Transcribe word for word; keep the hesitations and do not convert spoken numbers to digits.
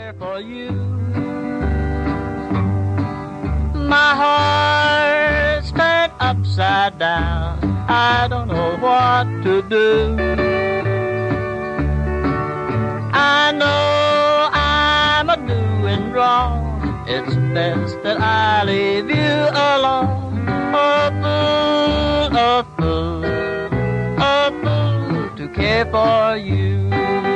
care for you. My heart's turned upside down. I don't know what to do. I know I'm a doing wrong. It's best that I leave you alone. A fool, a fool, a fool to care for you.